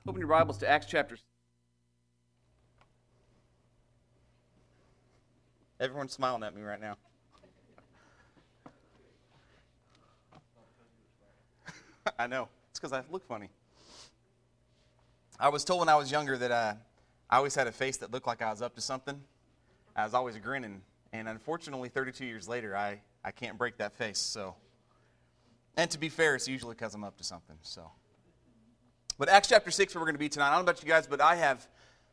Open your Bibles to Acts chapter. Everyone's smiling at me right now. I know. It's because I look funny. I was told when I was younger that I always had a face that looked like I was up to something. I was always grinning. And unfortunately, 32 years later, I can't break that face. So, and to be fair, it's usually because I'm up to something. So, but Acts chapter 6, where we're going to be tonight. I don't know about you guys, but I have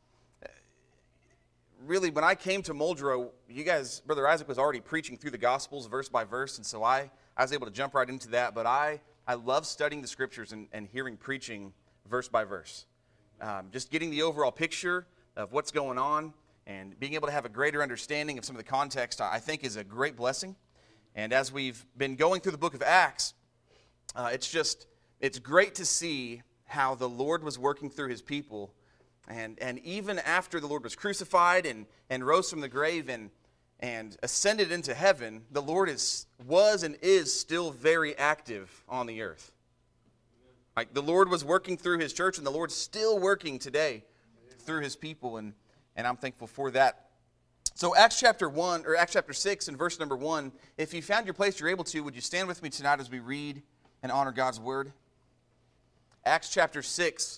really, when I came to Muldrow, you guys, Brother Isaac was already preaching through the Gospels verse by verse, and so I was able to jump right into that. But I love studying the Scriptures and hearing preaching verse by verse. Just getting the overall picture of what's going on and being able to have a greater understanding of some of the context, I think is a great blessing. And as we've been going through the book of Acts, it's great to see how the Lord was working through his people. And even after the Lord was crucified and rose from the grave and ascended into heaven, the Lord was and is still very active on the earth. Like the Lord was working through his church, and the Lord's still working today through his people, and I'm thankful for that. So Acts chapter 6 and verse number 1, if you found your place, you're able to, would you stand with me tonight as we read and honor God's word? Acts chapter 6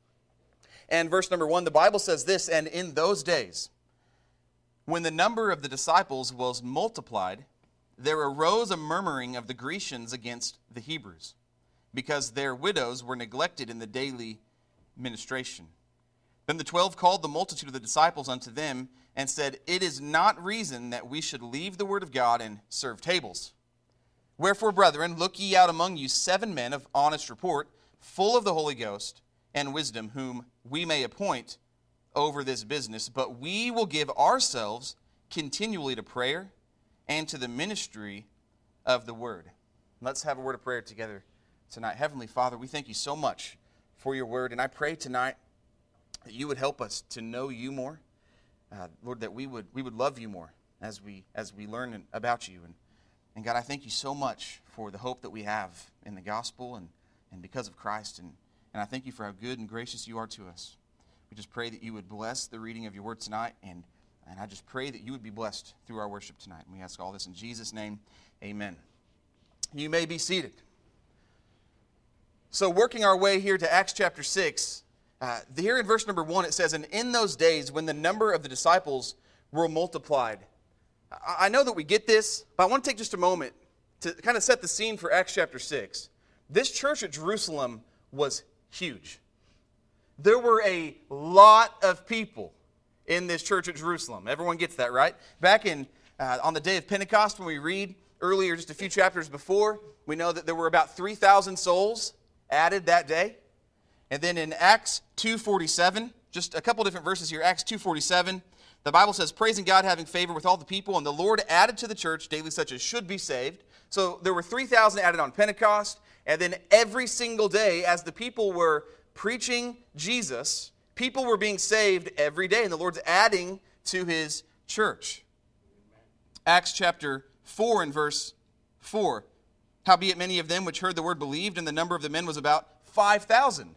and verse number 1, the Bible says this, "And in those days, when the number of the disciples was multiplied, there arose a murmuring of the Grecians against the Hebrews, because their widows were neglected in the daily ministration. Then the 12 called the multitude of the disciples unto them, and said, It is not reason that we should leave the word of God and serve tables. Wherefore, brethren, look ye out among you 7 men of honest report, full of the Holy Ghost and wisdom, whom we may appoint over this business. But we will give ourselves continually to prayer and to the ministry of the word." Let's have a word of prayer together tonight. Heavenly Father, we thank you so much for your word, and I pray tonight that you would help us to know you more. Lord, that we would love you more as we learn about you. And God, I thank you so much for the hope that we have in the gospel and because of Christ. And I thank you for how good and gracious you are to us. We just pray that you would bless the reading of your word tonight. And I just pray that you would be blessed through our worship tonight. And we ask all this in Jesus' name. Amen. You may be seated. So working our way here to Acts chapter 6, here in verse number 1 it says, "And in those days when the number of the disciples were multiplied." I know that we get this, but I want to take just a moment to kind of set the scene for Acts chapter 6. This church at Jerusalem was huge. There were a lot of people in this church at Jerusalem. Everyone gets that, right? Back on the day of Pentecost, when we read earlier, just a few chapters before, we know that there were about 3,000 souls added that day. And then in Acts 2:47, just a couple different verses here, Acts 2:47, the Bible says, "Praising God, having favor with all the people, and the Lord added to the church daily such as should be saved." So there were 3,000 added on Pentecost, and then every single day as the people were preaching Jesus, people were being saved every day, and the Lord's adding to his church. Acts chapter 4 and verse 4, "Howbeit many of them which heard the word believed, and the number of the men was about 5,000.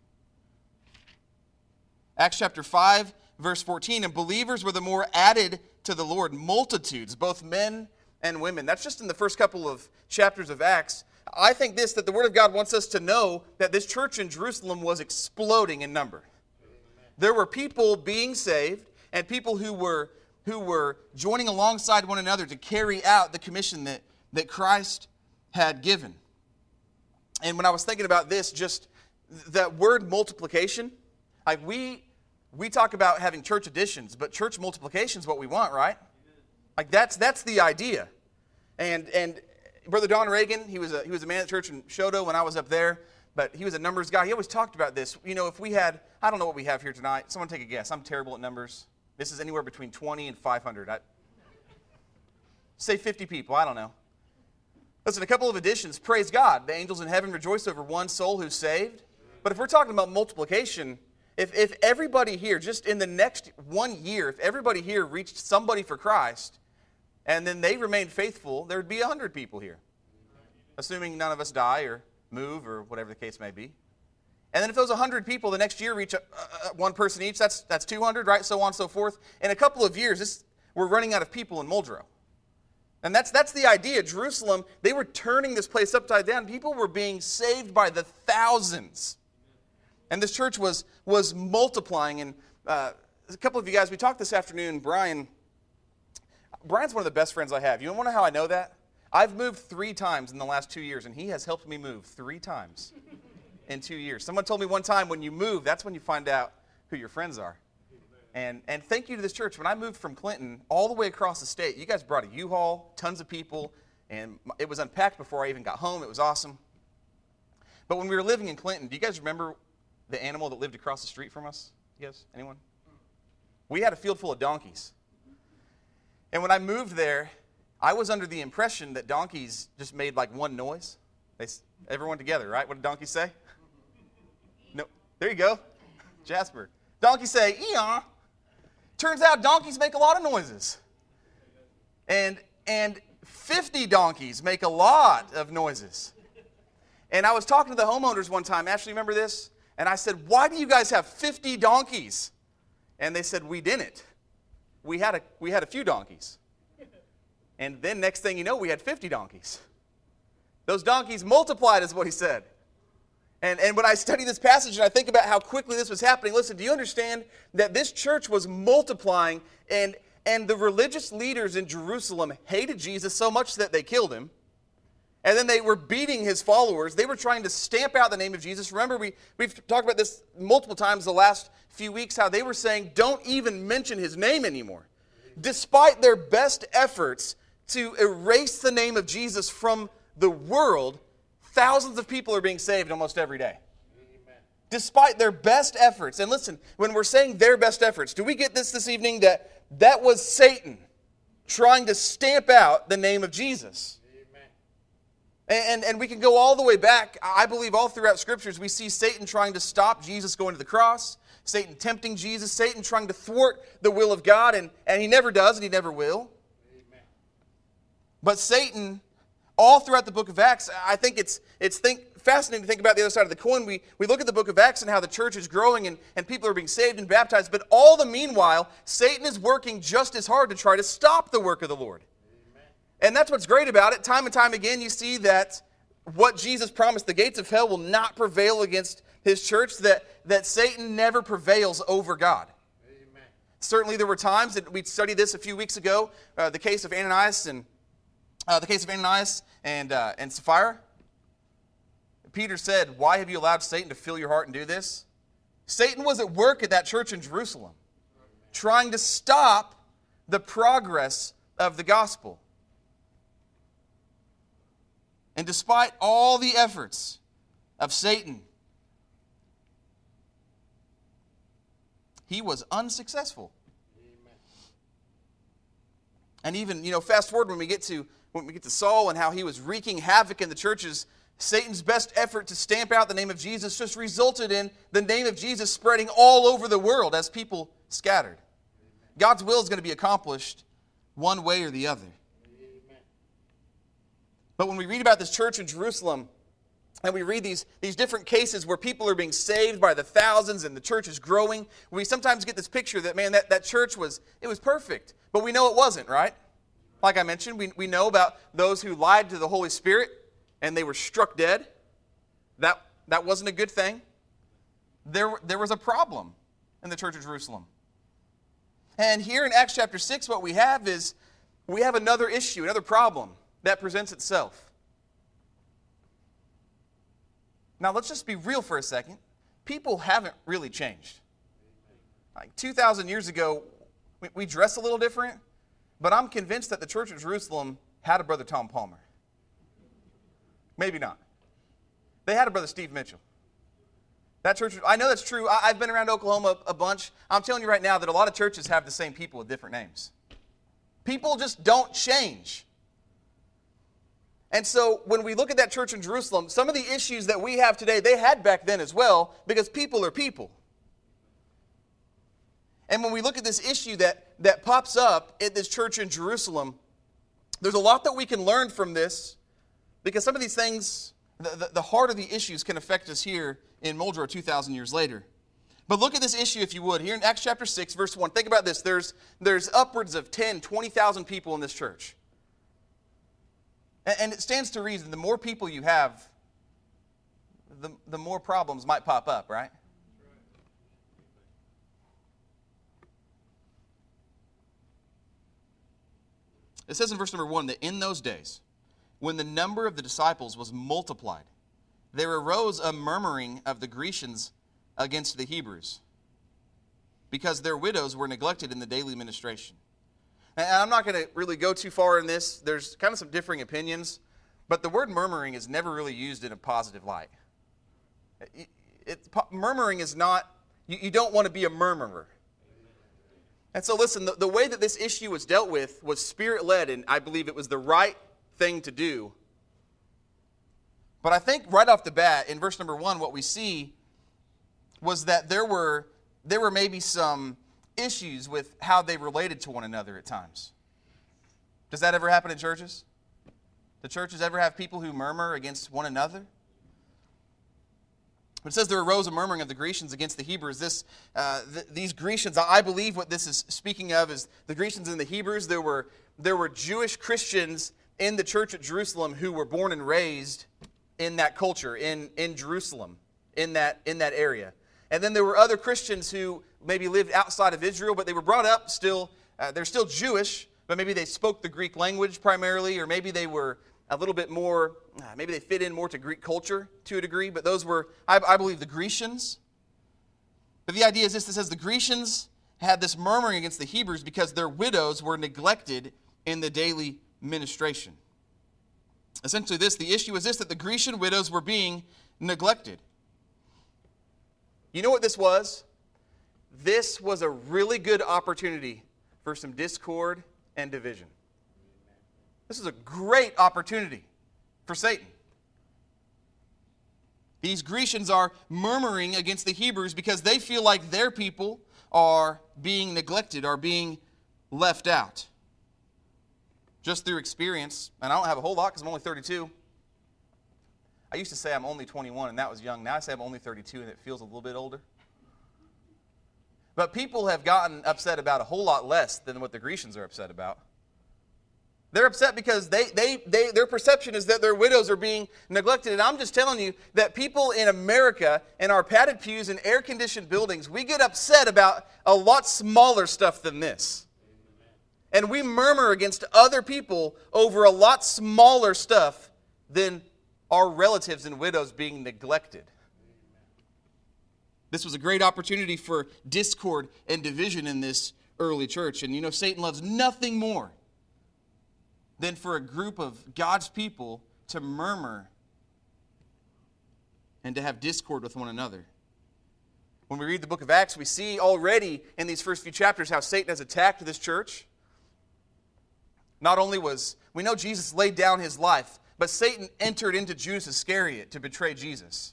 Acts chapter 5, verse 14, "And believers were the more added to the Lord, multitudes, both men and women." That's just in the first couple of chapters of Acts. I think that the Word of God wants us to know that this church in Jerusalem was exploding in number. There were people being saved and people who were joining alongside one another to carry out the commission that Christ had given. And when I was thinking about this, just that word multiplication, like we talk about having church additions, but church multiplication is what we want, right? Like that's the idea. And Brother Don Reagan, he was a man at church in Shodo when I was up there, but he was a numbers guy. He always talked about this. You know, if we had, I don't know what we have here tonight. Someone take a guess. I'm terrible at numbers. This is anywhere between 20 and 500. Say 50 people. I don't know. Listen, a couple of additions. Praise God. The angels in heaven rejoice over one soul who's saved. But if we're talking about multiplication, if everybody here, just in the next 1 year, if everybody here reached somebody for Christ, and then they remained faithful, there would be 100 people here. Assuming none of us die or move or whatever the case may be. And then if those 100 people the next year reach one person each, that's 200, right? So on and so forth. In a couple of years, we're running out of people in Muldrow. And that's the idea. Jerusalem, they were turning this place upside down. People were being saved by the thousands. And this church was multiplying. And a couple of you guys, we talked this afternoon. Brian's one of the best friends I have. You want to know how I know that? I've moved 3 times in the last 2 years, and he has helped me move 3 times in 2 years. Someone told me one time, when you move, that's when you find out who your friends are. And thank you to this church. When I moved from Clinton all the way across the state, you guys brought a U-Haul, tons of people, and it was unpacked before I even got home. It was awesome. But when we were living in Clinton, do you guys remember the animal that lived across the street from us? You guys? Anyone? We had a field full of donkeys. And when I moved there, I was under the impression that donkeys just made like one noise. Everyone together, right? What did donkeys say? No. There you go. Jasper. Donkeys say, "Eon." Turns out donkeys make a lot of noises. And 50 donkeys make a lot of noises. And I was talking to the homeowners one time. Ashley, remember this? And I said, "Why do you guys have 50 donkeys?" And they said, "We didn't. We had a few donkeys." And then next thing you know, we had 50 donkeys. Those donkeys multiplied, is what he said. And when I study this passage and I think about how quickly this was happening, listen, do you understand that this church was multiplying, and the religious leaders in Jerusalem hated Jesus so much that they killed him, and then they were beating his followers. They were trying to stamp out the name of Jesus. Remember, we've talked about this multiple times the last few weeks, how they were saying, don't even mention his name anymore. Despite their best efforts to erase the name of Jesus from the world, thousands of people are being saved almost every day. Amen. Despite their best efforts. And listen, when we're saying their best efforts, do we get this evening that was Satan trying to stamp out the name of Jesus? Amen. And we can go all the way back. I believe all throughout Scriptures we see Satan trying to stop Jesus going to the cross, Satan tempting Jesus, Satan trying to thwart the will of God, and he never does and he never will. Amen. But Satan, all throughout the book of Acts, I think it's fascinating to think about the other side of the coin. We look at the book of Acts and how the church is growing and people are being saved and baptized, but all the meanwhile, Satan is working just as hard to try to stop the work of the Lord. Amen. And that's what's great about it. Time and time again, you see that what Jesus promised, the gates of hell will not prevail against his church, that Satan never prevails over God. Amen. Certainly there were times, that we studied this a few weeks ago, the case of Ananias and Sapphira. Peter said, "Why have you allowed Satan to fill your heart and do this?" Satan was at work at that church in Jerusalem, trying to stop the progress of the gospel. And despite all the efforts of Satan, he was unsuccessful. Amen. And even, fast forward when we get to Saul and how he was wreaking havoc in the churches, Satan's best effort to stamp out the name of Jesus just resulted in the name of Jesus spreading all over the world as people scattered. Amen. God's will is going to be accomplished one way or the other. Amen. But when we read about this church in Jerusalem, and we read these different cases where people are being saved by the thousands and the church is growing, we sometimes get this picture that, man, that church was perfect. But we know it wasn't, right? Like I mentioned, we know about those who lied to the Holy Spirit and they were struck dead. That wasn't a good thing. There was a problem in the church of Jerusalem. And here in Acts chapter 6, what we have is we have another issue, another problem that presents itself. Now, let's just be real for a second. People haven't really changed. Like 2,000 years ago, we dress a little different, but I'm convinced that the church of Jerusalem had a brother Tom Palmer. Maybe not. They had a brother Steve Mitchell. That church, I know that's true. I've been around Oklahoma a bunch. I'm telling you right now that a lot of churches have the same people with different names. People just don't change. And so when we look at that church in Jerusalem, some of the issues that we have today, they had back then as well, because people are people. And when we look at this issue that pops up at this church in Jerusalem, there's a lot that we can learn from this, because some of these things The heart of the issues can affect us here in Muldrow 2,000 years later. But look at this issue, if you would. Here in Acts chapter 6, verse 1, think about this. There's upwards of 10, 20,000 people in this church. And it stands to reason, the more people you have, the more problems might pop up, right? It says in verse number 1 that in those days, when the number of the disciples was multiplied, there arose a murmuring of the Grecians against the Hebrews, because their widows were neglected in the daily ministration. And I'm not going to really go too far in this. There's kind of some differing opinions, but the word murmuring is never really used in a positive light. Murmuring is not, you don't want to be a murmurer. And so listen, the way that this issue was dealt with was Spirit-led, and I believe it was the right thing to do. But I think right off the bat, in verse number 1, what we see was that there were maybe some issues with how they related to one another at times. Does that ever happen in churches? Do churches ever have people who murmur against one another? But it says there arose a murmuring of the Grecians against the Hebrews. These Grecians, I believe what this is speaking of is the Grecians and the Hebrews. There were Jewish Christians in the church at Jerusalem who were born and raised in that culture, in Jerusalem, in that area. And then there were other Christians who maybe lived outside of Israel, but they were brought up still, they're still Jewish, but maybe they spoke the Greek language primarily, or maybe they were a little bit more, maybe they fit in more to Greek culture to a degree, but those were, I believe, the Grecians. But the idea is this: it says the Grecians had this murmuring against the Hebrews because their widows were neglected in the daily ministration. Essentially the issue is this, that the Grecian widows were being neglected. You know what this was? This was a really good opportunity for some discord and division. This is a great opportunity for Satan. These Grecians are murmuring against the Hebrews because they feel like their people are being neglected, are being left out. Just through experience, and I don't have a whole lot because I'm only 32. I used to say I'm only 21, and that was young. Now I say I'm only 32, and it feels a little bit older. But people have gotten upset about a whole lot less than what the Grecians are upset about. They're upset because their perception is that their widows are being neglected. And I'm just telling you that people in America, in our padded pews and air-conditioned buildings, we get upset about a lot smaller stuff than this. And we murmur against other people over a lot smaller stuff than our relatives and widows being neglected. This was a great opportunity for discord and division in this early church. And you know, Satan loves nothing more than for a group of God's people to murmur and to have discord with one another. When we read the book of Acts, we see already in these first few chapters how Satan has attacked this church. Not only we know Jesus laid down his life, but Satan entered into Judas Iscariot to betray Jesus.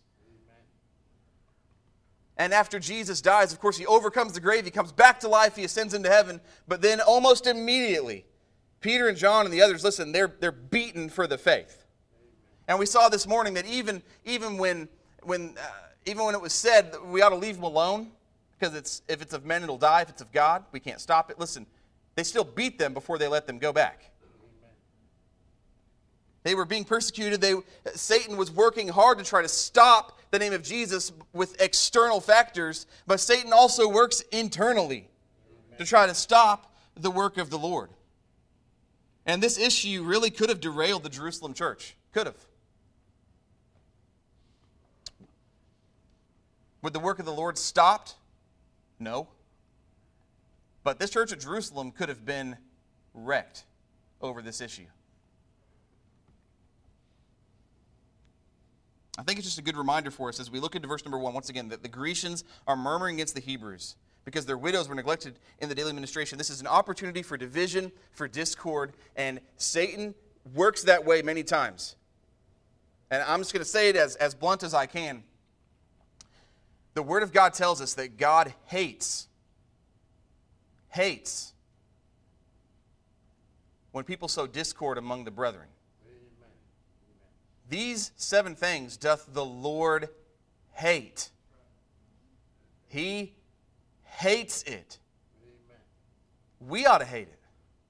And after Jesus dies, of course, he overcomes the grave, he comes back to life, he ascends into heaven, but then almost immediately, Peter and John and the others, listen, they're beaten for the faith. And we saw this morning that even when it was said that we ought to leave them alone, because if it's of men, it'll die. If it's of God, we can't stop it. Listen, they still beat them before they let them go back. They were being persecuted. Satan was working hard to try to stop the name of Jesus with external factors, but Satan also works internally to try to stop the work of the Lord. And this issue really could have derailed the Jerusalem church. Could have. Would the work of the Lord stopped? No. But this church at Jerusalem could have been wrecked over this issue. I think it's just a good reminder for us as we look into verse number 1, once again, that the Grecians are murmuring against the Hebrews because their widows were neglected in the daily ministration. This is an opportunity for division, for discord, and Satan works that way many times. And I'm just going to say it as blunt as I can. The Word of God tells us that God hates when people sow discord among the brethren. these 7 things doth the Lord hate. He hates it. We ought to hate it.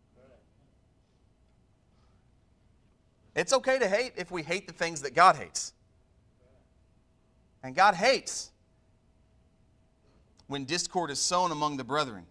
It's okay to hate if we hate the things that God hates. And God hates when discord is sown among the brethren.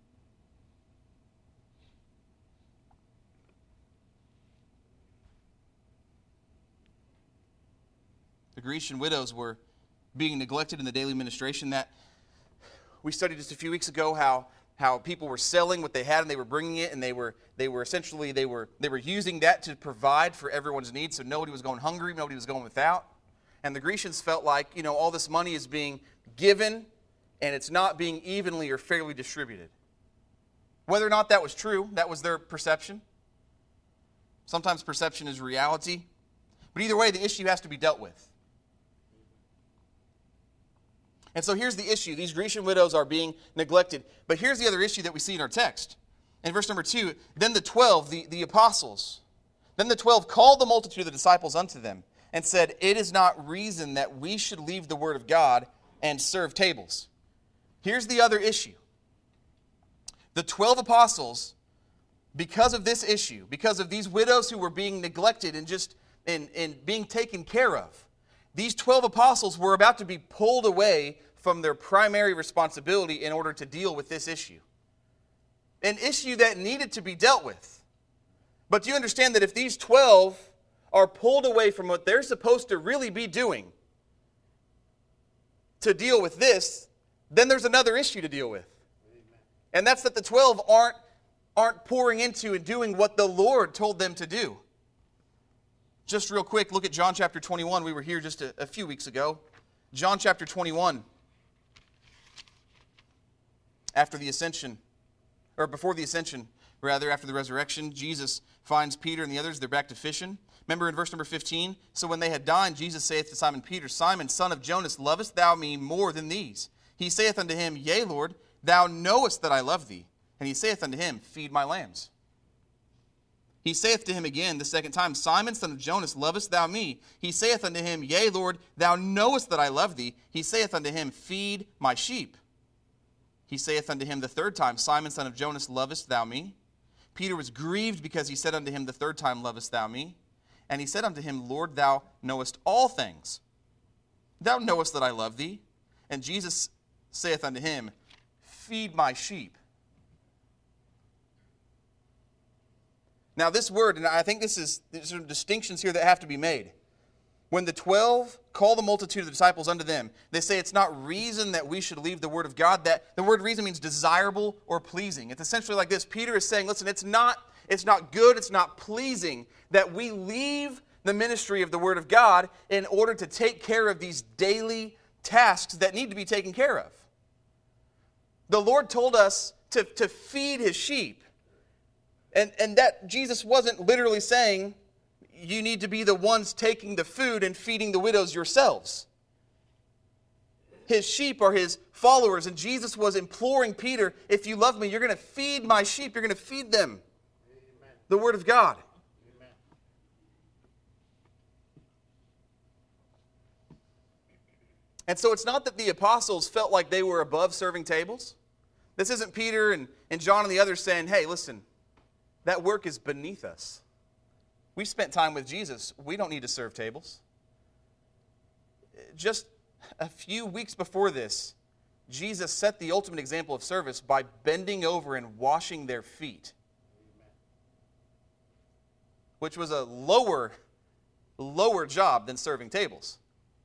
The Grecian widows were being neglected in the daily ministration. That we studied just a few weeks ago how people were selling what they had and they were bringing it, and they were essentially using that to provide for everyone's needs. So nobody was going hungry, nobody was going without. And the Grecians felt like, all this money is being given and it's not being evenly or fairly distributed. Whether or not that was true, that was their perception. Sometimes perception is reality. But either way, the issue has to be dealt with. And so here's the issue. These Grecian widows are being neglected. But here's the other issue that we see in our text. In verse number 2, then the 12, the apostles, then the 12 called the multitude of the disciples unto them and said, it is not reason that we should leave the word of God and serve tables. Here's the other issue. The 12 apostles, because of this issue, because of these widows who were being neglected and being taken care of, these 12 apostles were about to be pulled away from their primary responsibility in order to deal with this issue. An issue that needed to be dealt with. But do you understand that if these 12 are pulled away from what they're supposed to really be doing to deal with this, then there's another issue to deal with. Amen. And that's that the 12 aren't pouring into and doing what the Lord told them to do. Just real quick, look at John chapter 21. We were here just a few weeks ago. John chapter 21. After the ascension, or before the ascension, rather, after the resurrection, Jesus finds Peter and the others. They're back to fishing. Remember in verse number 15? So when they had dined, Jesus saith to Simon Peter, Simon, son of Jonas, lovest thou me more than these? He saith unto him, Yea, Lord, thou knowest that I love thee. And he saith unto him, Feed my lambs. He saith to him again the second time, Simon, son of Jonas, lovest thou me? He saith unto him, Yea, Lord, thou knowest that I love thee. He saith unto him, Feed my sheep. He saith unto him the third time, Simon, son of Jonas, lovest thou me? Peter was grieved because he said unto him the third time, Lovest thou me? And he said unto him, Lord, thou knowest all things. Thou knowest that I love thee. And Jesus saith unto him, Feed my sheep. Now this word, and I think there's some distinctions here that have to be made. When the 12 call the multitude of the disciples unto them, they say it's not reason that we should leave the word of God. That the word reason means desirable or pleasing. It's essentially like this. Peter is saying, listen, it's not good, it's not pleasing that we leave the ministry of the word of God in order to take care of these daily tasks that need to be taken care of. The Lord told us to feed his sheep. And that Jesus wasn't literally saying, you need to be the ones taking the food and feeding the widows yourselves. His sheep are his followers, and Jesus was imploring Peter, if you love me, you're going to feed my sheep, you're going to feed them. Amen. The word of God. Amen. And so it's not that the apostles felt like they were above serving tables. This isn't Peter and John and the others saying, hey, listen, that work is beneath us. We spent time with Jesus. We don't need to serve tables. Just a few weeks before this, Jesus set the ultimate example of service by bending over and washing their feet, which was a lower job than serving tables.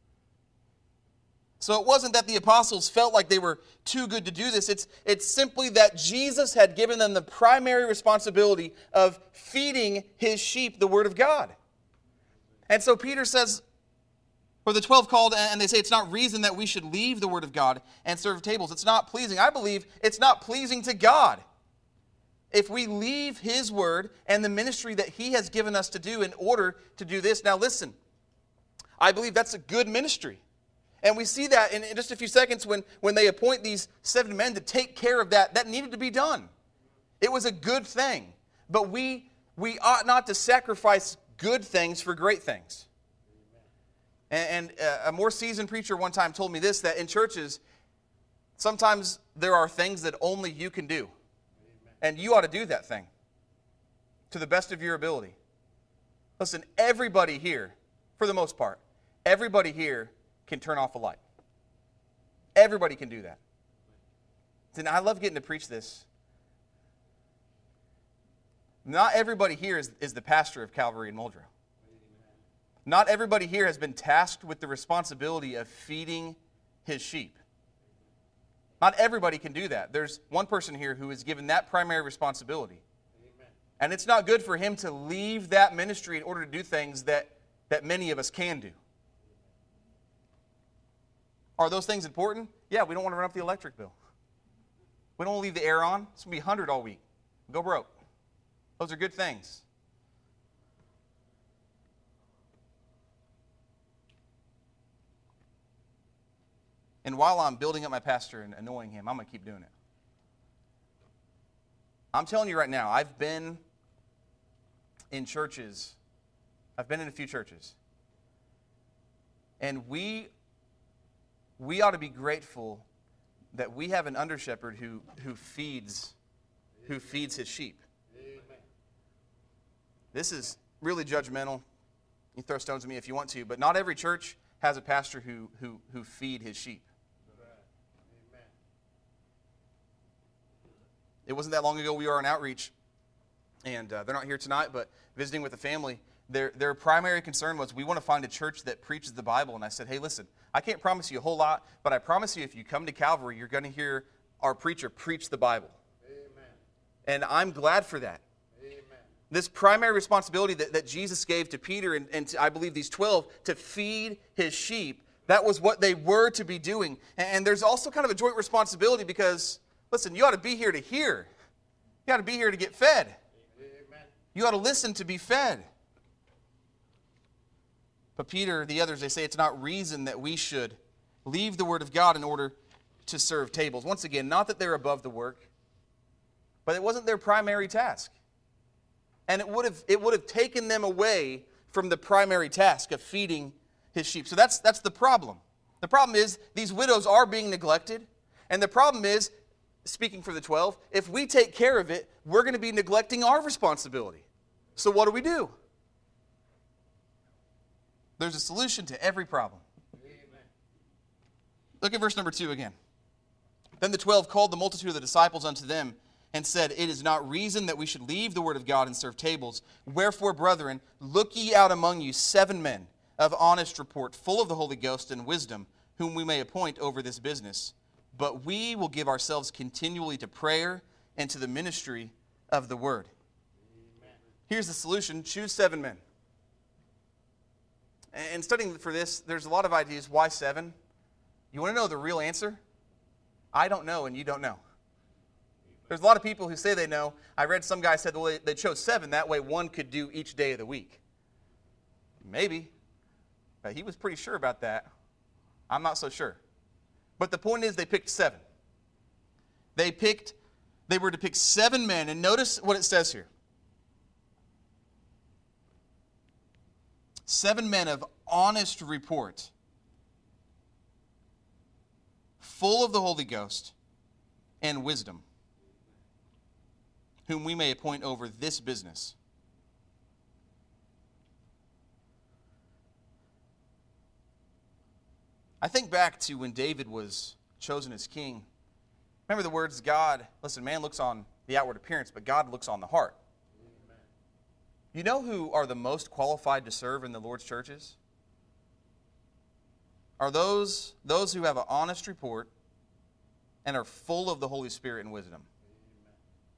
So it wasn't that the apostles felt like they were too good to do this. It's simply that Jesus had given them the primary responsibility of feeding his sheep the word of God. And so Peter says, or the 12 called, and they say it's not reason that we should leave the word of God and serve tables. It's not pleasing. I believe it's not pleasing to God if we leave his word and the ministry that he has given us to do in order to do this. Now listen, I believe that's a good ministry. And we see that in just a few seconds when they appoint these 7 men to take care of that needed to be done. It was a good thing. But we ought not to sacrifice good things for great things. And a more seasoned preacher one time told me this, that in churches, sometimes there are things that only you can do. And you ought to do that thing to the best of your ability. Listen, everybody here, for the most part, everybody here can turn off a light. Everybody can do that. And I love getting to preach this. Not everybody here is the pastor of Calvary in Muldrow. Not everybody here has been tasked with the responsibility of feeding his sheep. Not everybody can do that. There's one person here who is given that primary responsibility. Amen. And it's not good for him to leave that ministry in order to do things that many of us can do. Are those things important? Yeah, we don't want to run up the electric bill. We don't want to leave the air on. It's going to be 100 all week. Go broke. Those are good things. And while I'm building up my pastor and annoying him, I'm going to keep doing it. I'm telling you right now, I've been in churches. I've been in a few churches. And we ought to be grateful that we have an under-shepherd who feeds his sheep. Amen. This is really judgmental. You throw stones at me if you want to, but not every church has a pastor who feed his sheep. Amen. It wasn't that long ago we were on outreach, and they're not here tonight, but visiting with a family. Their primary concern was, we want to find a church that preaches the Bible. And I said, hey, listen, I can't promise you a whole lot, but I promise you if you come to Calvary, you're going to hear our preacher preach the Bible. Amen. And I'm glad for that. Amen. This primary responsibility that Jesus gave to Peter and to, I believe, these 12 to feed his sheep, that was what they were to be doing. And there's also kind of a joint responsibility because, listen, you ought to be here to hear. You ought to be here to get fed. Amen. You ought to listen to be fed. But Peter, the others, they say it's not reason that we should leave the Word of God in order to serve tables. Once again, not that they're above the work, but it wasn't their primary task. And it would have taken them away from the primary task of feeding his sheep. So that's the problem. The problem is these widows are being neglected. And the problem is, speaking for the 12, if we take care of it, we're going to be neglecting our responsibility. So what do? There's a solution to every problem. Amen. Look at verse number 2 again. Then the 12 called the multitude of the disciples unto them and said, it is not reason that we should leave the word of God and serve tables. Wherefore, brethren, look ye out among you 7 men of honest report, full of the Holy Ghost and wisdom, whom we may appoint over this business. But we will give ourselves continually to prayer and to the ministry of the word. Amen. Here's the solution. Choose 7 men. And studying for this, there's a lot of ideas. Why 7? You want to know the real answer? I don't know, and you don't know. There's a lot of people who say they know. I read some guy said, well, they chose 7. That way one could do each day of the week. Maybe. But he was pretty sure about that. I'm not so sure. But the point is they picked 7. They were to pick 7 men. And notice what it says here. 7 men of honest report, full of the Holy Ghost and wisdom, whom we may appoint over this business. I think back to when David was chosen as king. Remember the words, God, listen, man looks on the outward appearance, but God looks on the heart. You know who are the most qualified to serve in the Lord's churches? Are those who have an honest report and are full of the Holy Spirit and wisdom. Amen.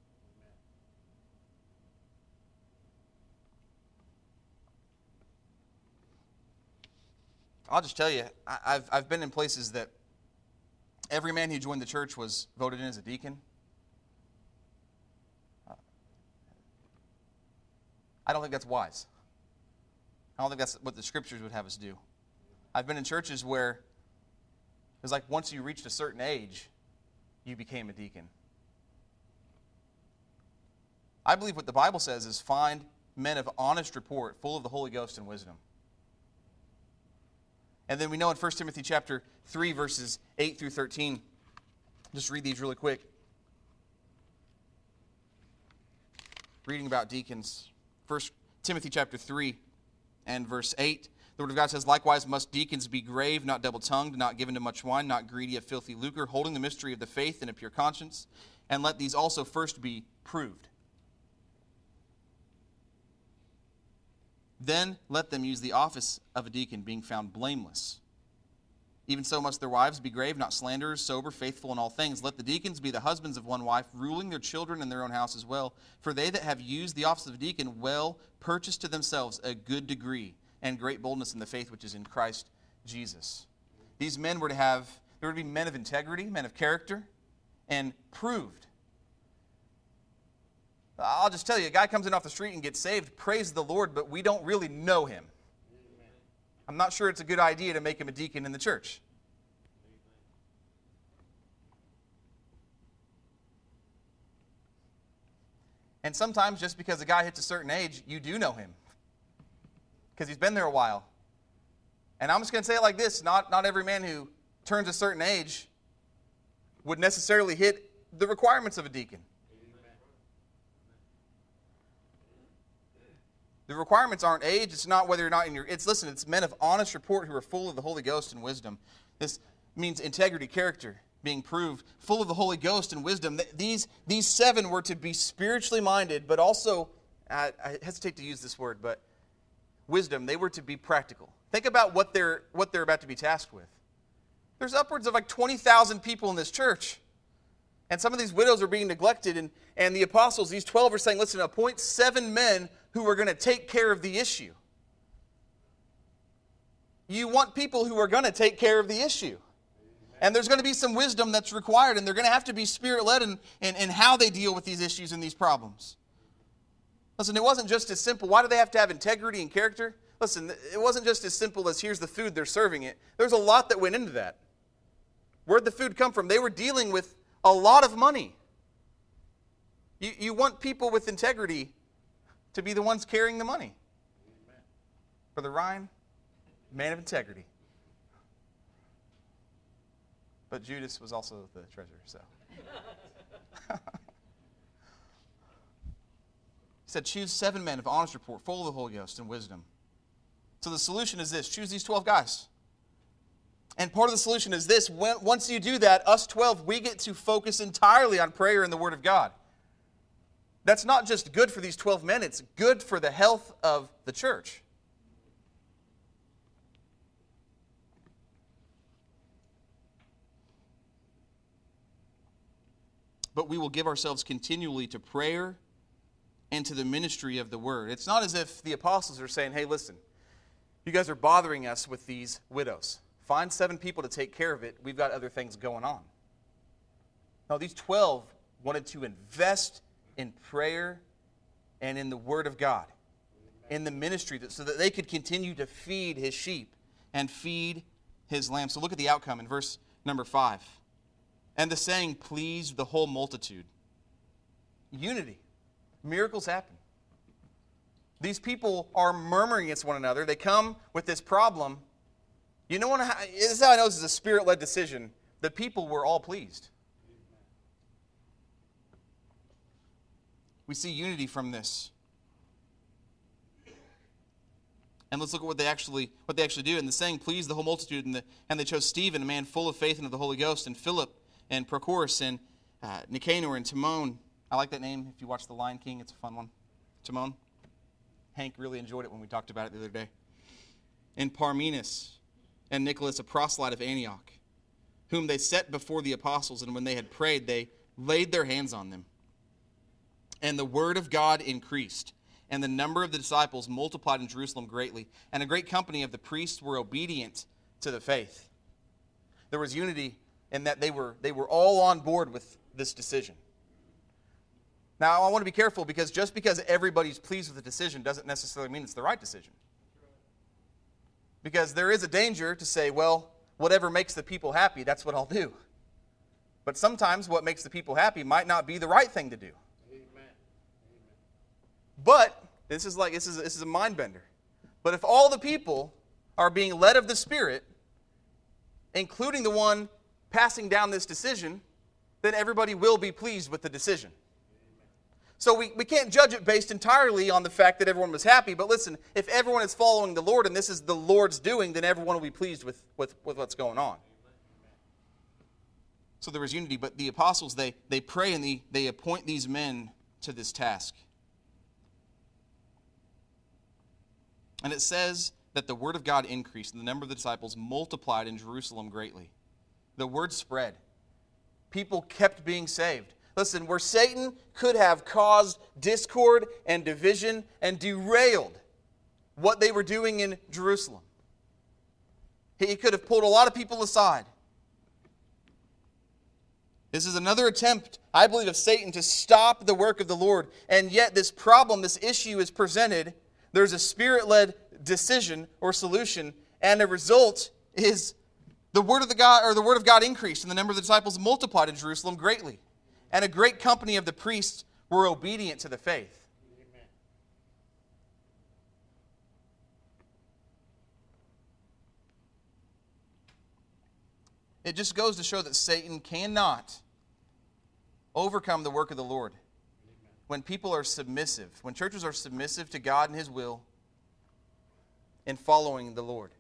I'll just tell you, I've been in places that every man who joined the church was voted in as a deacon. I don't think that's wise. I don't think that's what the scriptures would have us do. I've been in churches where it was like once you reached a certain age, you became a deacon. I believe what the Bible says is find men of honest report, full of the Holy Ghost and wisdom. And then we know in 1 Timothy chapter 3, verses 8 through 13. Just read these really quick. Reading about deacons. 1 Timothy chapter 3 and verse 8. The Word of God says, "Likewise must deacons be grave, not double-tongued, not given to much wine, not greedy of filthy lucre, holding the mystery of the faith in a pure conscience. And let these also first be proved. Then let them use the office of a deacon, being found blameless. Even so must their wives be grave, not slanderers, sober, faithful in all things. Let the deacons be the husbands of one wife, ruling their children in their own house as well. For they that have used the office of a deacon well purchase to themselves a good degree and great boldness in the faith which is in Christ Jesus." These men were to be men of integrity, men of character, and proved. I'll just tell you, a guy comes in off the street and gets saved, praise the Lord, but we don't really know him. I'm not sure it's a good idea to make him a deacon in the church. And sometimes just because a guy hits a certain age, you do know him. Because he's been there a while. And I'm just going to say it like this, not every man who turns a certain age would necessarily hit the requirements of a deacon. The requirements aren't age. It's not whether or not it's men of honest report who are full of the Holy Ghost and wisdom. This means integrity, character, being proved, full of the Holy Ghost and wisdom. These 7 were to be spiritually minded, but also, I hesitate to use this word, but wisdom, they were to be practical. Think about what they're about to be tasked with. There's upwards of like 20,000 people in this church. And some of these widows are being neglected, and the apostles, these 12, are saying, listen, appoint 7 men who are going to take care of the issue. You want people who are going to take care of the issue. And there's going to be some wisdom that's required, and they're going to have to be Spirit-led in how they deal with these issues and these problems. Listen, it wasn't just as simple. Why do they have to have integrity and character? Listen, it wasn't just as simple as here's the food, they're serving it. There's a lot that went into that. Where'd the food come from? They were dealing with a lot of money. You want people with integrity to be the ones carrying the money. Amen. Brother Ryan, man of integrity. But Judas was also the treasurer, so. He said, choose 7 men of honest report, full of the Holy Ghost and wisdom. So the solution is this: choose these 12 guys. And part of the solution is this: once you do that, us 12, we get to focus entirely on prayer and the Word of God. That's not just good for these 12 men, it's good for the health of the church. But we will give ourselves continually to prayer and to the ministry of the Word. It's not as if the apostles are saying, hey, listen, you guys are bothering us with these widows. Find 7 people to take care of it. We've got other things going on. No, these 12 wanted to invest in prayer and in the Word of God, in the ministry, so that they could continue to feed His sheep and feed His lambs. So look at the outcome in verse number 5. And the saying pleased the whole multitude. Unity. Miracles happen. These people are murmuring against one another. They come with this problem. You know, this is how I know this is a Spirit-led decision. The people were all pleased. We see unity from this. And let's look at what they actually do. And the saying pleased the whole multitude, and they chose Stephen, a man full of faith and of the Holy Ghost, and Philip, and Prochorus, and Nicanor, and Timon. I like that name. If you watch The Lion King, it's a fun one. Timon. Hank really enjoyed it when we talked about it the other day. And Parmenas, and Nicholas, a proselyte of Antioch, whom they set before the apostles, and when they had prayed, they laid their hands on them. And the word of God increased, and the number of the disciples multiplied in Jerusalem greatly, and a great company of the priests were obedient to the faith. There was unity in that they were all on board with this decision. Now, I want to be careful, because just because everybody's pleased with the decision doesn't necessarily mean it's the right decision. Because there is a danger to say, well, whatever makes the people happy, that's what I'll do. But sometimes what makes the people happy might not be the right thing to do. Amen. But this is a mind bender. But if all the people are being led of the Spirit, including the one passing down this decision, then everybody will be pleased with the decision. So we can't judge it based entirely on the fact that everyone was happy. But listen, if everyone is following the Lord and this is the Lord's doing, then everyone will be pleased with what's going on. So there was unity. But the apostles, they pray and they appoint these men to this task. And it says that the word of God increased and the number of the disciples multiplied in Jerusalem greatly. The word spread. People kept being saved. Listen, where Satan could have caused discord and division and derailed what they were doing in Jerusalem, he could have pulled a lot of people aside. This is another attempt, I believe, of Satan to stop the work of the Lord. And yet this problem, this issue is presented. There's a Spirit-led decision or solution, and the result is the word of God increased, and the number of the disciples multiplied in Jerusalem greatly. And a great company of the priests were obedient to the faith. Amen. It just goes to show that Satan cannot overcome the work of the Lord. Amen. When people are submissive, when churches are submissive to God and His will in following the Lord.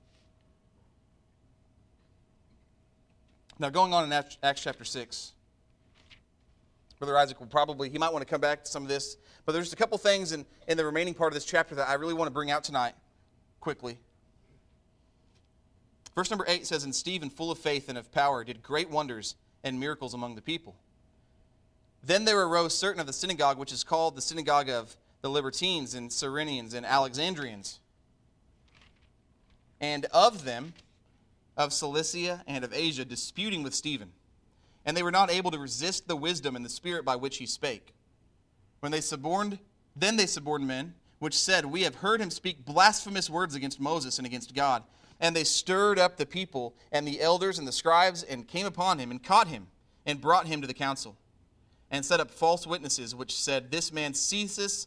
Now, going on in Acts chapter 6, Brother Isaac he might want to come back to some of this, but there's just a couple things in the remaining part of this chapter that I really want to bring out tonight, quickly. Verse number 8 says, "And Stephen, full of faith and of power, did great wonders and miracles among the people. Then there arose certain of the synagogue, which is called the synagogue of the Libertines and Cyrenians and Alexandrians, and of them of Cilicia and of Asia, disputing with Stephen. And they were not able to resist the wisdom and the spirit by which he spake. Then they suborned men, which said, We have heard him speak blasphemous words against Moses and against God. And they stirred up the people and the elders and the scribes, and came upon him, and caught him, and brought him to the council, and set up false witnesses, which said, This man ceaseth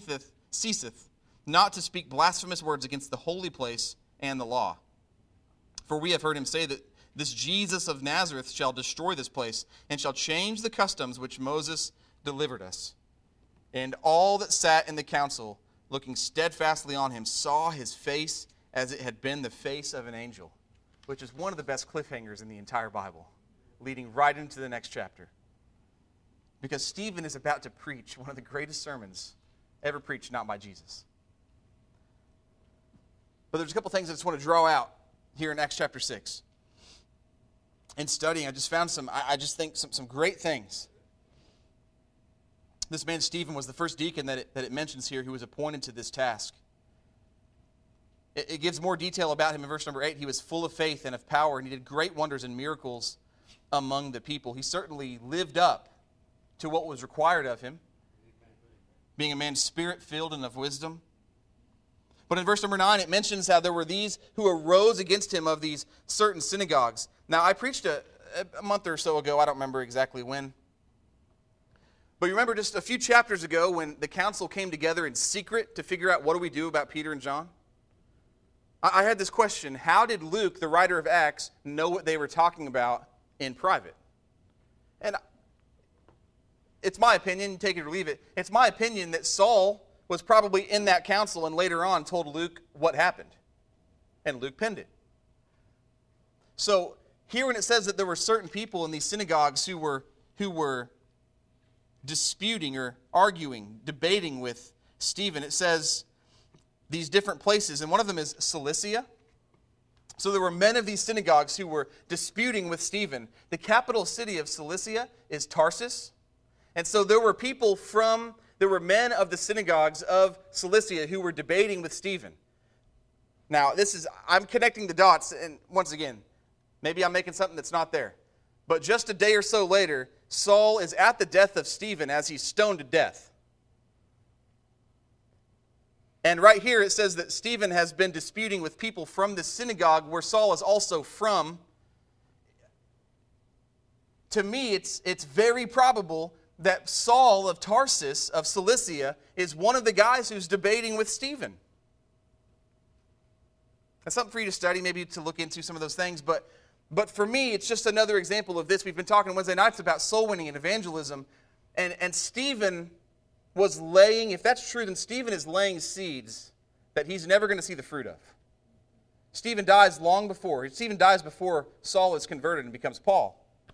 not to speak blasphemous words against the holy place and the law. For we have heard him say that this Jesus of Nazareth shall destroy this place, and shall change the customs which Moses delivered us. And all that sat in the council, looking steadfastly on him, saw his face as it had been the face of an angel," which is one of the best cliffhangers in the entire Bible, leading right into the next chapter. Because Stephen is about to preach one of the greatest sermons ever preached, not by Jesus. But there's a couple things I just want to draw out here in Acts chapter 6. In studying, I just found some great things. This man Stephen was the first deacon that it mentions here who was appointed to this task. It gives more detail about him in verse number 8. He was full of faith and of power, and he did great wonders and miracles among the people. He certainly lived up to what was required of him, being a man spirit-filled and of wisdom. But in verse number 9, it mentions how there were these who arose against him of these certain synagogues. Now, I preached a month or so ago, I don't remember exactly when. But you remember just a few chapters ago when the council came together in secret to figure out what do we do about Peter and John? I had this question: how did Luke, the writer of Acts, know what they were talking about in private? And it's my opinion, take it or leave it, it's my opinion that Saul was probably in that council and later on told Luke what happened. And Luke penned it. So here when it says that there were certain people in these synagogues who were disputing or arguing, debating with Stephen, it says these different places, and one of them is Cilicia. So there were men of these synagogues who were disputing with Stephen. The capital city of Cilicia is Tarsus. And so there were men of the synagogues of Cilicia who were debating with Stephen. Now, I'm connecting the dots, and once again, maybe I'm making something that's not there. But just a day or so later, Saul is at the death of Stephen as he's stoned to death. And right here it says that Stephen has been disputing with people from the synagogue where Saul is also from. To me, it's very probable that Saul of Tarsus, of Cilicia, is one of the guys who's debating with Stephen. That's something for you to study, maybe to look into some of those things. But But for me, it's just another example of this. We've been talking Wednesday nights about soul winning and evangelism. And Stephen was laying, if that's true, then Stephen is laying seeds that he's never going to see the fruit of. Stephen dies long before. Stephen dies before Saul is converted and becomes Paul.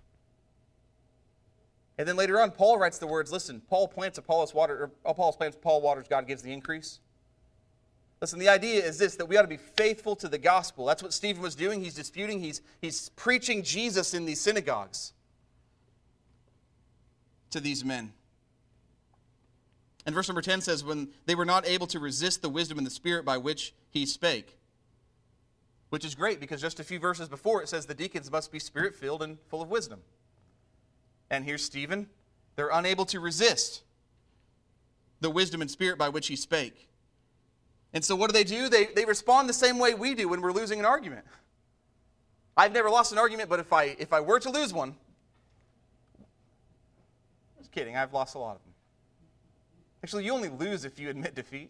And then later on, Paul writes the words, listen, Paul plants, Apollos plants, Paul waters, God gives the increase. Listen, the idea is this, that we ought to be faithful to the gospel. That's what Stephen was doing. He's disputing, he's preaching Jesus in these synagogues to these men. And verse number 10 says, when they were not able to resist the wisdom and the spirit by which he spake. Which is great, because just a few verses before it says the deacons must be spirit-filled and full of wisdom. And here's Stephen. They're unable to resist the wisdom and spirit by which he spake. And so what do? They respond the same way we do when we're losing an argument. I've never lost an argument, but if I were to lose one, just kidding, I've lost a lot of them. Actually, you only lose if you admit defeat.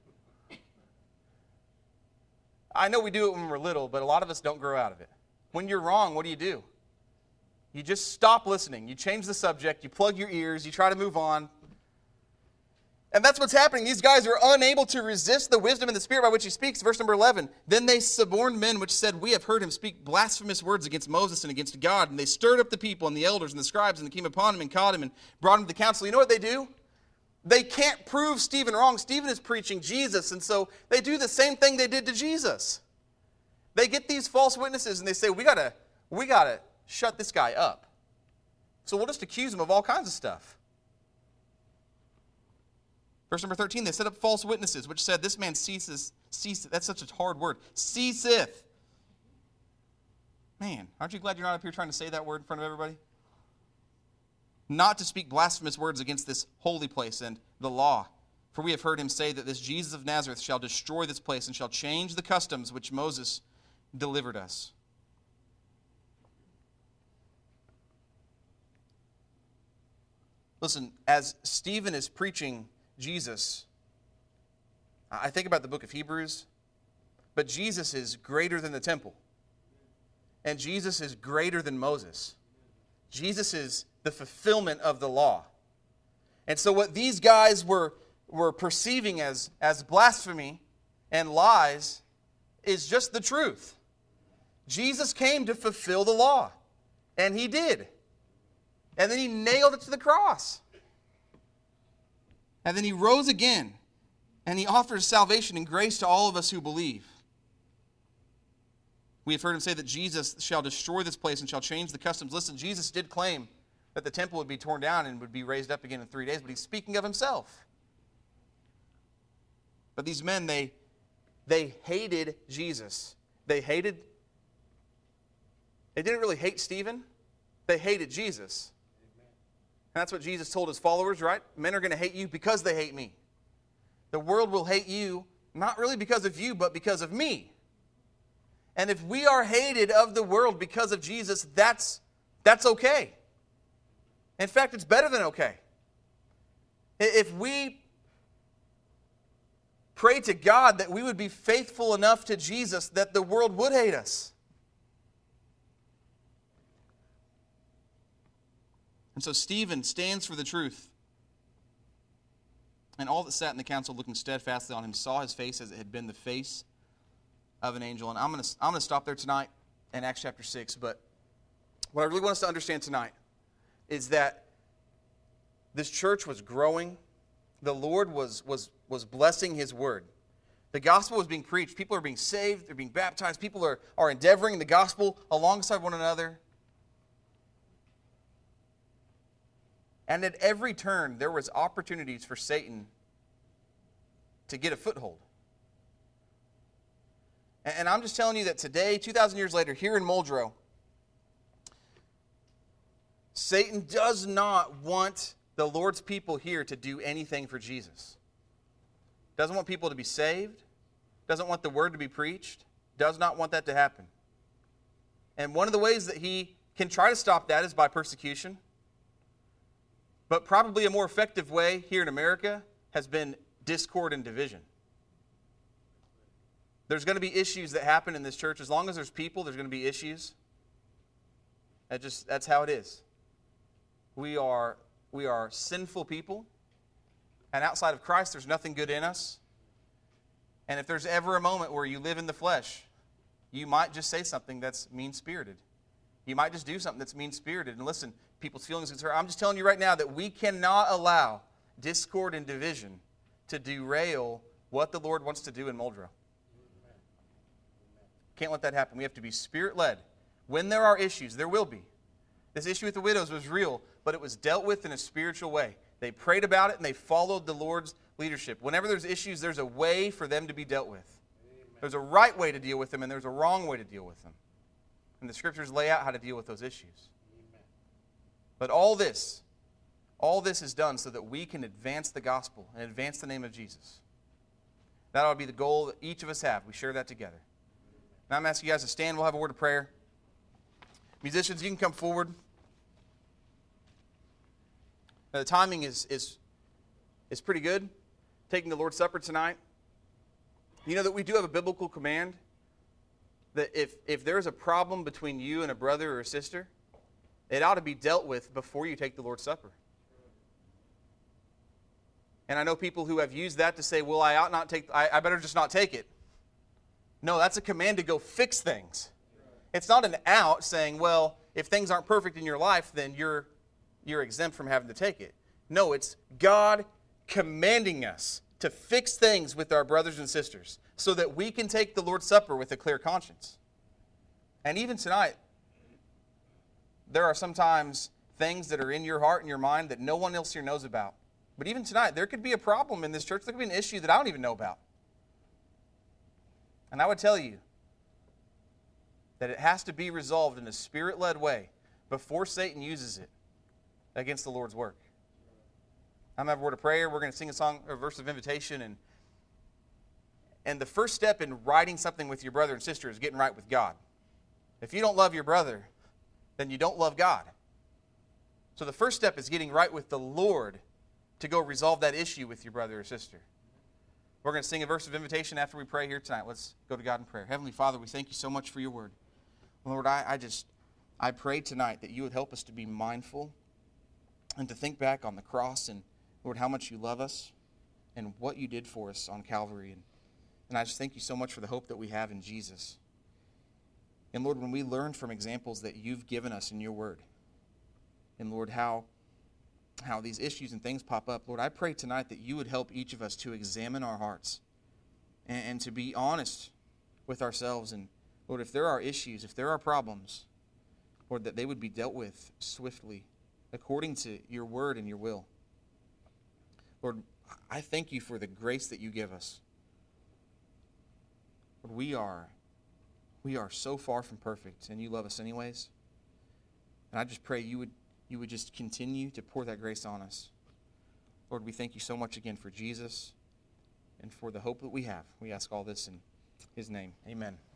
I know we do it when we're little, but a lot of us don't grow out of it. When you're wrong, what do? You just stop listening. You change the subject. You plug your ears. You try to move on. And that's what's happening. These guys are unable to resist the wisdom and the spirit by which he speaks. Verse number 11. Then they suborned men which said, we have heard him speak blasphemous words against Moses and against God. And they stirred up the people and the elders and the scribes, and they came upon him and caught him and brought him to the council. You know what they do? They can't prove Stephen wrong. Stephen is preaching Jesus, and so they do the same thing they did to Jesus. They get these false witnesses and they say, we gotta shut this guy up. So we'll just accuse him of all kinds of stuff. Verse number 13, they set up false witnesses, which said, this man ceaseth. That's such a hard word. Ceaseth. Man, aren't you glad you're not up here trying to say that word in front of everybody? Not to speak blasphemous words against this holy place and the law. For we have heard him say that this Jesus of Nazareth shall destroy this place and shall change the customs which Moses delivered us. Listen, as Stephen is preaching Jesus, I think about the book of Hebrews, but Jesus is greater than the temple. And Jesus is greater than Moses. Jesus is the fulfillment of the law. And so what these guys were perceiving as blasphemy and lies is just the truth. Jesus came to fulfill the law, and he did. And then he nailed it to the cross. And then he rose again, and he offers salvation and grace to all of us who believe. We have heard him say that Jesus shall destroy this place and shall change the customs. Listen, Jesus did claim that the temple would be torn down and would be raised up again in 3 days, but he's speaking of himself. But these men, they hated Jesus. They didn't really hate Stephen. They hated Jesus. And that's what Jesus told his followers, right? Men are going to hate you because they hate me. The world will hate you, not really because of you, but because of me. And if we are hated of the world because of Jesus, that's okay. In fact, it's better than okay. If we pray to God that we would be faithful enough to Jesus that the world would hate us. And so Stephen stands for the truth. And all that sat in the council looking steadfastly on him saw his face as it had been the face of an angel. And I'm going to stop there tonight in Acts chapter 6. But what I really want us to understand tonight is that this church was growing. The Lord was blessing his word. The gospel was being preached. People are being saved. They're being baptized. People are endeavoring the gospel alongside one another. And at every turn, there was opportunities for Satan to get a foothold. And I'm just telling you that today, 2,000 years later, here in Muldrow, Satan does not want the Lord's people here to do anything for Jesus. Doesn't want people to be saved. Doesn't want the word to be preached. Does not want that to happen. And one of the ways that he can try to stop that is by persecution. But probably a more effective way here in America has been discord and division. There's going to be issues that happen in this church. As long as there's people, there's going to be issues. That's how it is. We are sinful people, and outside of Christ, there's nothing good in us. And if there's ever a moment where you live in the flesh, you might just say something that's mean-spirited. You might just do something that's mean-spirited. And listen, people's feelings are hurt. I'm just telling you right now that we cannot allow discord and division to derail what the Lord wants to do in Muldrow. Can't let that happen. We have to be Spirit-led. When there are issues, there will be. This issue with the widows was real, but it was dealt with in a spiritual way. They prayed about it and they followed the Lord's leadership. Whenever there's issues, there's a way for them to be dealt with. Amen. There's a right way to deal with them and there's a wrong way to deal with them. And the Scriptures lay out how to deal with those issues. Amen. But all this is done so that we can advance the gospel and advance the name of Jesus. That ought to be the goal that each of us have. We share that together. Now I'm asking you guys to stand. We'll have a word of prayer. Musicians, you can come forward. Now, the timing is pretty good. Taking the Lord's Supper tonight. You know that we do have a biblical command that if there is a problem between you and a brother or a sister, it ought to be dealt with before you take the Lord's Supper. And I know people who have used that to say, well, I better just not take it. No, that's a command to go fix things. It's not an out saying, well, if things aren't perfect in your life, then you're exempt from having to take it. No, it's God commanding us to fix things with our brothers and sisters so that we can take the Lord's Supper with a clear conscience. And even tonight, there are sometimes things that are in your heart and your mind that no one else here knows about. But even tonight, there could be a problem in this church. There could be an issue that I don't even know about. And I would tell you that it has to be resolved in a Spirit-led way before Satan uses it against the Lord's work. I'm going to have a word of prayer. We're going to sing a verse of invitation. And the first step in writing something with your brother and sister is getting right with God. If you don't love your brother, then you don't love God. So the first step is getting right with the Lord to go resolve that issue with your brother or sister. We're going to sing a verse of invitation after we pray here tonight. Let's go to God in prayer. Heavenly Father, we thank you so much for your word. Lord, I pray tonight that you would help us to be mindful and to think back on the cross and, Lord, how much you love us and what you did for us on Calvary. And I just thank you so much for the hope that we have in Jesus. And, Lord, when we learn from examples that you've given us in your word, and, Lord, how these issues and things pop up, Lord, I pray tonight that you would help each of us to examine our hearts and to be honest with ourselves. And, Lord, if there are issues, if there are problems, Lord, that they would be dealt with swiftly according to your word and your will. Lord, I thank you for the grace that you give us. Lord, we are so far from perfect, and you love us anyways. And I just pray you would just continue to pour that grace on us. Lord, we thank you so much again for Jesus and for the hope that we have. We ask all this in his name. Amen.